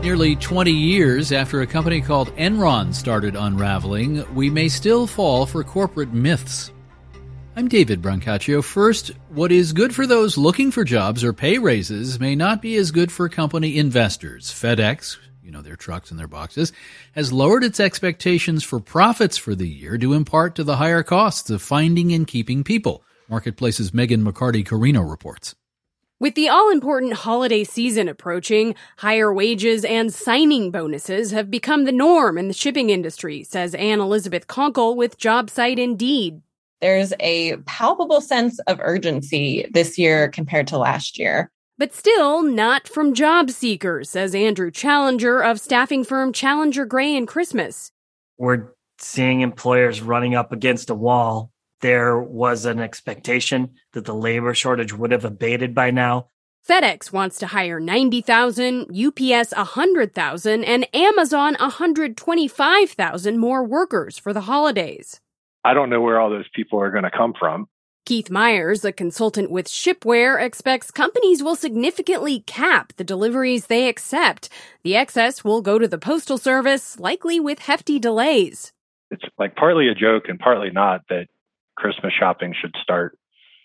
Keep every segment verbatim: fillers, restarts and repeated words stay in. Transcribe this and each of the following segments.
Nearly twenty years after a company called Enron started unraveling, we may still fall for corporate myths. I'm David Brancaccio. First, what is good for those looking for jobs or pay raises may not be as good for company investors. FedEx, you know, their trucks and their boxes, has lowered its expectations for profits for the year due in part to the higher costs of finding and keeping people. Marketplace's Megan McCarty-Carino reports. With the all-important holiday season approaching, higher wages and signing bonuses have become the norm in the shipping industry, says Anne Elizabeth Conkle with JobSite Indeed. There's a palpable sense of urgency this year compared to last year. But still not from job seekers, says Andrew Challenger of staffing firm Challenger Gray and Christmas. We're seeing employers running up against a wall. There was an expectation that the labor shortage would have abated by now. FedEx wants to hire ninety thousand, U P S one hundred thousand, and Amazon one hundred twenty-five thousand more workers for the holidays. I don't know where all those people are going to come from. Keith Myers, a consultant with Shipware, expects companies will significantly cap the deliveries they accept. The excess will go to the Postal Service, likely with hefty delays. It's like partly a joke and partly not that Christmas shopping should start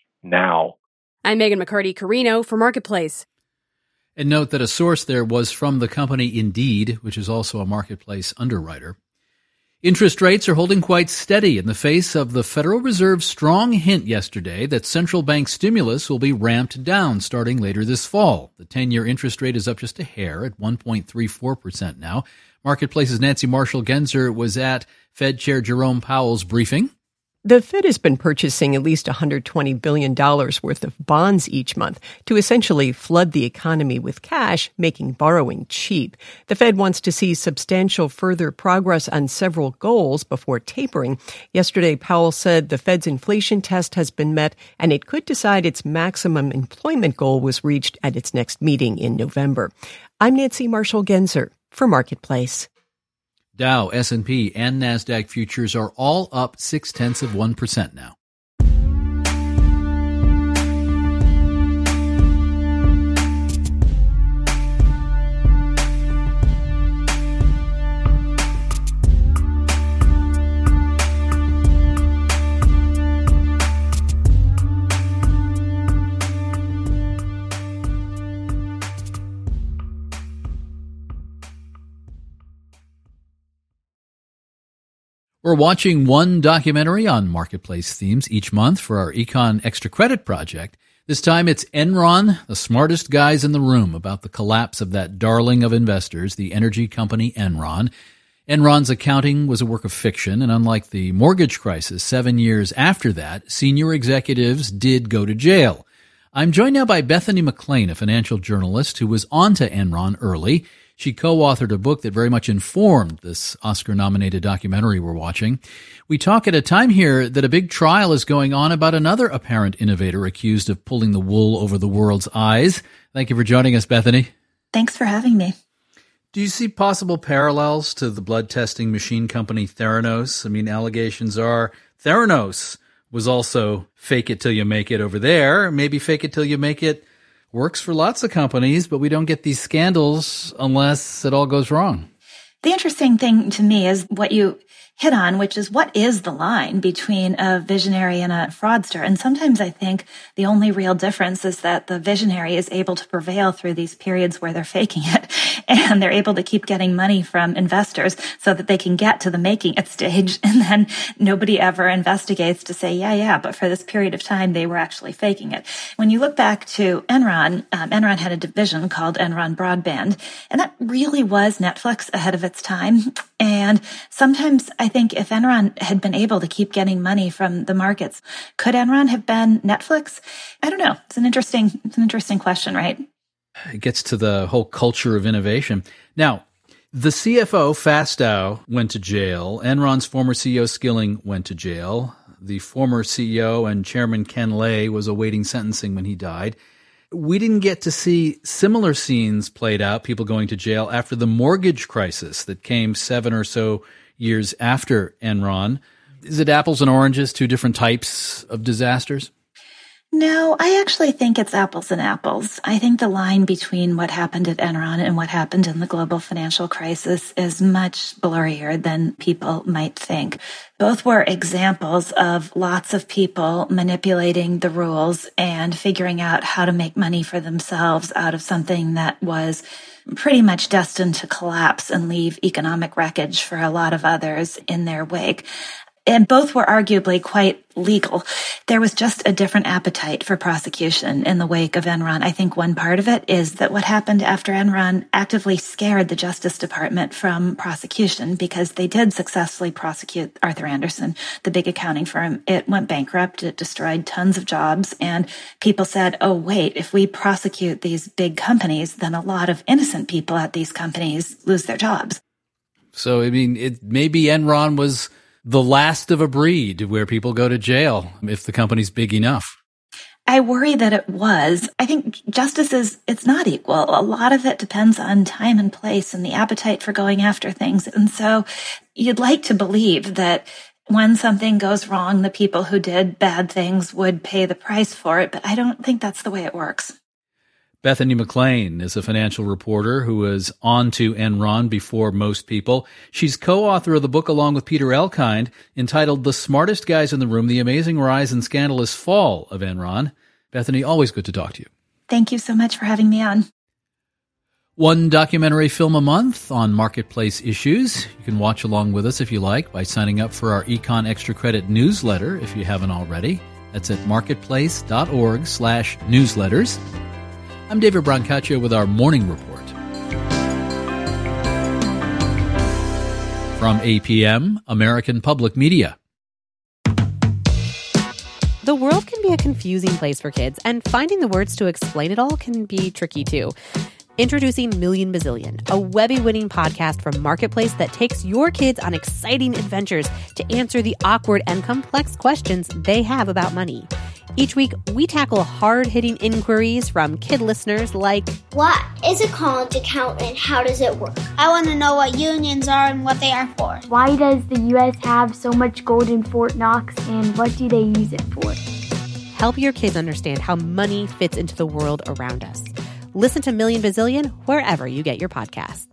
now. I'm Megan McCarty-Carino for Marketplace. And note that a source there was from the company Indeed, which is also a Marketplace underwriter. Interest rates are holding quite steady in the face of the Federal Reserve's strong hint yesterday that central bank stimulus will be ramped down starting later this fall. The ten-year interest rate is up just a hair at one point three four percent now. Marketplace's Nancy Marshall-Genzer was at Fed Chair Jerome Powell's briefing. The Fed has been purchasing at least one hundred twenty billion dollars worth of bonds each month to essentially flood the economy with cash, making borrowing cheap. The Fed wants to see substantial further progress on several goals before tapering. Yesterday, Powell said the Fed's inflation test has been met and it could decide its maximum employment goal was reached at its next meeting in November. I'm Nancy Marshall-Genzer for Marketplace. Dow, S and P, and NASDAQ futures are all up six-tenths of one percent now. We're watching one documentary on Marketplace themes each month for our Econ Extra Credit project. This time it's Enron, the smartest guys in the room, about the collapse of that darling of investors, the energy company Enron. Enron's accounting was a work of fiction, and unlike the mortgage crisis seven years after that, senior executives did go to jail. I'm joined now by Bethany McLean, a financial journalist who was onto Enron early. She co-authored a book that very much informed this Oscar-nominated documentary we're watching. We talk at a time here that a big trial is going on about another apparent innovator accused of pulling the wool over the world's eyes. Thank you for joining us, Bethany. Thanks for having me. Do you see possible parallels to the blood testing machine company Theranos? I mean, allegations are Theranos was also fake it till you make it over there. Maybe fake it till you make it works for lots of companies, but we don't get these scandals unless it all goes wrong. The interesting thing to me is what you hit on, which is what is the line between a visionary and a fraudster? And sometimes I think the only real difference is that the visionary is able to prevail through these periods where they're faking it, and they're able to keep getting money from investors so that they can get to the making it stage. And then nobody ever investigates to say, yeah, yeah, but for this period of time, they were actually faking it. When you look back to Enron, um, Enron had a division called Enron Broadband, and that really was Netflix ahead of its time. And sometimes I think if Enron had been able to keep getting money from the markets, could Enron have been Netflix? I don't know. It's an interesting, it's an interesting question, right? It gets to the whole culture of innovation. Now, the C F O, Fastow, went to jail. Enron's former C E O, Skilling, went to jail. The former C E O and chairman, Ken Lay, was awaiting sentencing when he died. We didn't get to see similar scenes played out, people going to jail, after the mortgage crisis that came seven or so years after Enron. Is it apples and oranges, two different types of disasters? No, I actually think it's apples and apples. I think the line between what happened at Enron and what happened in the global financial crisis is much blurrier than people might think. Both were examples of lots of people manipulating the rules and figuring out how to make money for themselves out of something that was pretty much destined to collapse and leave economic wreckage for a lot of others in their wake. And both were arguably quite legal. There was just a different appetite for prosecution in the wake of Enron. I think one part of it is that what happened after Enron actively scared the Justice Department from prosecution because they did successfully prosecute Arthur Andersen, the big accounting firm. It went bankrupt. It destroyed tons of jobs. And people said, oh, wait, if we prosecute these big companies, then a lot of innocent people at these companies lose their jobs. So, I mean, it maybe Enron was the last of a breed where people go to jail if the company's big enough. I worry that it was. I think justice is, it's not equal. A lot of it depends on time and place and the appetite for going after things. And so you'd like to believe that when something goes wrong, the people who did bad things would pay the price for it. But I don't think that's the way it works. Bethany McLean is a financial reporter who was on to Enron before most people. She's co-author of the book along with Peter Elkind entitled The Smartest Guys in the Room, The Amazing Rise and Scandalous Fall of Enron. Bethany, always good to talk to you. Thank you so much for having me on. One documentary film a month on marketplace issues. You can watch along with us if you like by signing up for our Econ Extra Credit newsletter if you haven't already. That's at marketplace.org slash newsletters. I'm David Brancaccio with our morning report. From A P M, American Public Media. The world can be a confusing place for kids, and finding the words to explain it all can be tricky too. Introducing Million Bazillion, a Webby-winning podcast from Marketplace that takes your kids on exciting adventures to answer the awkward and complex questions they have about money. Each week, we tackle hard-hitting inquiries from kid listeners like, what is a college account and how does it work? I want to know what unions are and what they are for. Why does the U S have so much gold in Fort Knox and what do they use it for? Help your kids understand how money fits into the world around us. Listen to Million Bazillion wherever you get your podcasts.